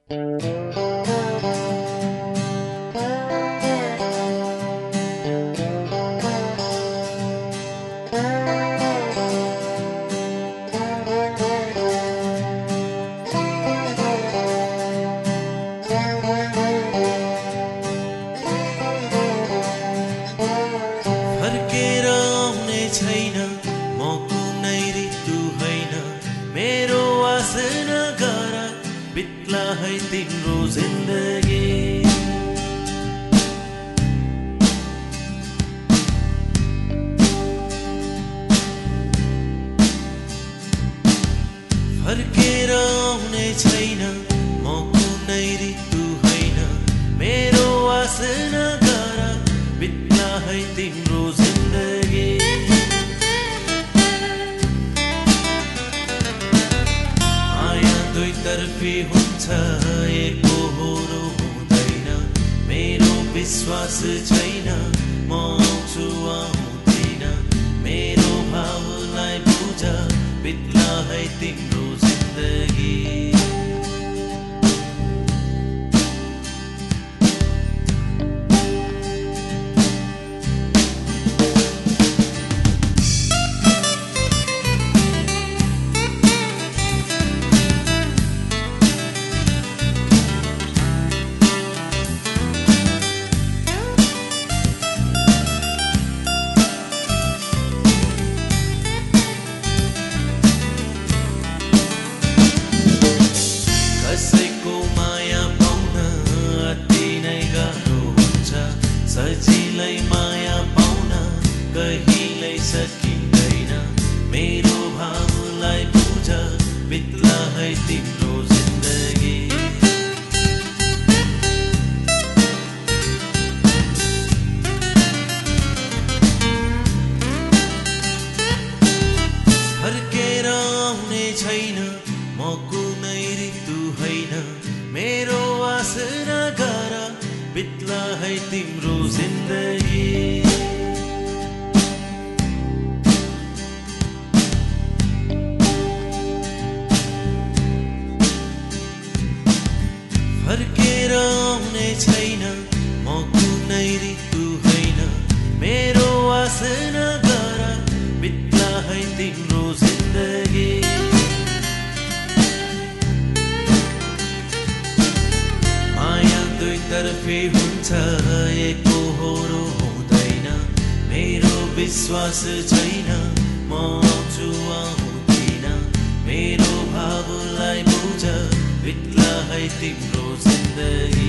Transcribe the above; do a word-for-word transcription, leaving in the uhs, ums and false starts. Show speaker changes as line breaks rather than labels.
फर्केर आउने छैन म कुनै ऋतु होइन मेरो वासना गर बित्ला है तिम्रो जिन्दगी फर्केर आउने छैन म कुनै ऋतु होइन मेरो वासना गर बित्ला है तिम्रो जिन्दगी माया दुईतर्फी हुन्छ एकहोरो हुँदैन मेरो विश्वास छैन म आउँछु आउँदिन मेरो भावलाई बुझ बित्ला है तिम्रो जिन्दगी कसैको माया पाउन अति नै गाह्रो हुन्छ सजिलै माया पाउन कहिल्यै सकिँदैन मेरो भावलाई बुझ बित्ला है तिम्रो जिन्दगी फर्केर आउने छैन म कुनै ऋतु होइन मेरो वासना गर बित्ला है तिम्रो जिन्दगी फर्केर आउने छैन म कुनै ऋतु होइन मेरो वासना गर बित्ला है तिम्रो जिन्दगी माया दुईतर्फी हुन्छ एकहोरो हुँदैन मेरो विश्वास छैन म आउँछु आउँदिन मेरो भावलाई बुझ बित्ला है तिम्रो जिन्दगी